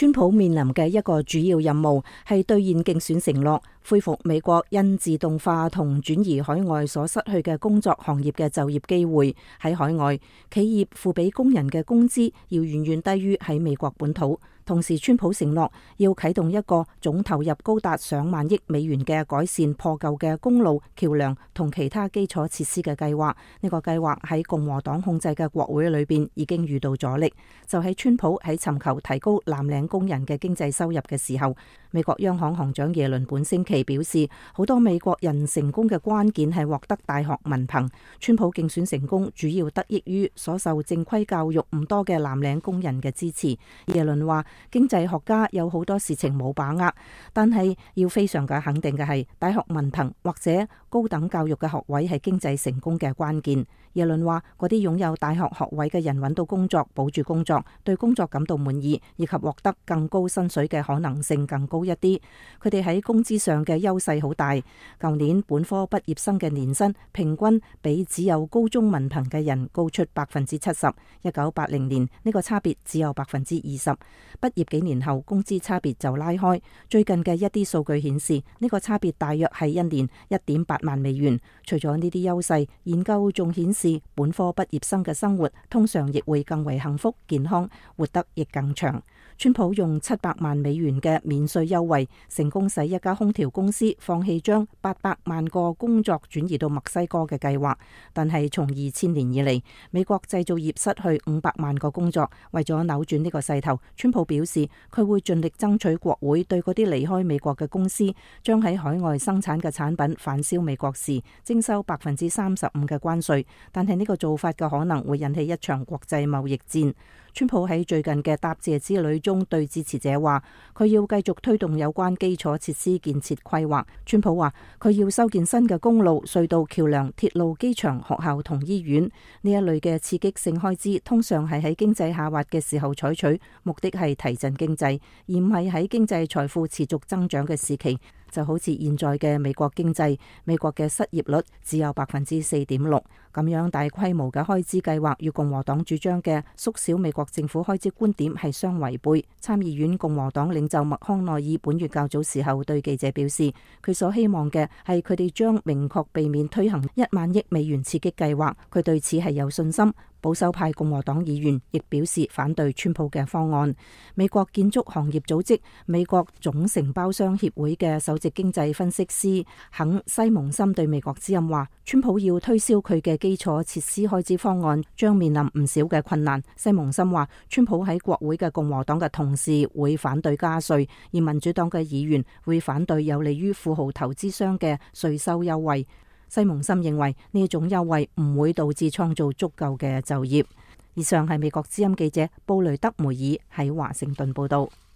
川普面臨嘅一個主要任務係兌現競選承諾，恢復美國因自動化同轉移海外所失去嘅工作行業嘅就業機會。喺海外，企業付俾工人嘅工資要遠遠低於喺美國本土。同時，川普承諾要啟動一個總投入高達上萬億美元嘅改善破舊嘅公路、橋樑同其他基礎設施嘅計劃。呢個計劃喺共和黨控制嘅國會裏邊已經遇到阻力。就喺川普喺尋求提高藍領工人嘅經濟收入嘅時候，美國央行行長耶倫本星期表示，好多美國人成功嘅關鍵係獲得大學文憑。川普競選成功主要得益於所受正規教育唔多嘅藍領工人嘅支持。耶倫話，經濟學家有好多事情冇把握，但係要非常嘅肯定嘅係，大學文憑或者高等教育嘅學位係經濟成功嘅關鍵。耶倫話，嗰啲擁有大學學位嘅人揾到工作、保住工作、對工作感到滿意，以及獲得更高薪水嘅可能性更高一啲。佢哋喺工資上嘅優勢好大。舊年本科畢業生嘅年薪平均比只有高中文憑嘅人高出70%。1980年呢個差別只有20%。畢業幾年後，工資差別就拉開。最近嘅一啲數據顯示，呢個差別大約係一年1.8萬美元。除咗呢啲優勢，研究仲顯示本科畢業生嘅生活通常亦會更為幸福、健康，活得亦更長。川普用700萬美元嘅免稅優惠，成功使一家空調公司放棄將800萬個工作轉移到墨西哥嘅計劃。但係從2000年以嚟，美國製造業失去500萬個工作。為咗扭轉呢個勢頭，川普表示佢會盡力爭取國會對嗰啲離開美國嘅公司將喺海外生產嘅產品返銷美國時徵收35%嘅關稅。但係呢個做法嘅可能會引起一場國際貿易戰。川普喺最近嘅答謝之旅中對支持者話，佢要繼續推動有關基礎設施建設規劃。川普話佢要修建新嘅公路、隧道、橋樑、鐵路、機場、學校同醫院。呢一類嘅刺激性開支通常係喺經濟下滑嘅時候採取，目的係提振經濟，而唔係喺經濟財富持續增長嘅時期。就好似現在嘅美國經濟，美國嘅失業率只有4.6%，咁樣大規模嘅開支計劃與共和黨主張嘅縮小美國政府開支觀點係相違背。參議院共和黨領袖麥康奈爾本月較早時候對記者表示，佢所希望嘅係佢哋將明確避免推行1萬億美元刺激計劃，佢對此係有信心。保守派共和黨議員亦表示反對川普嘅方案。美國建築行業組織美國總承包商協會嘅首席經濟分析師肯西蒙森對美國之音話，川普要推銷佢嘅基礎設施開支方案將面臨唔少嘅困難。西蒙森話，川普喺國會嘅共和黨嘅同事會反對加稅，而民主黨嘅議員會反對有利於富豪投資商嘅稅收優惠。西蒙森認為呢種優惠唔會導致創造足夠嘅就業。以上係美國之音記者布雷德梅爾喺華盛頓報道。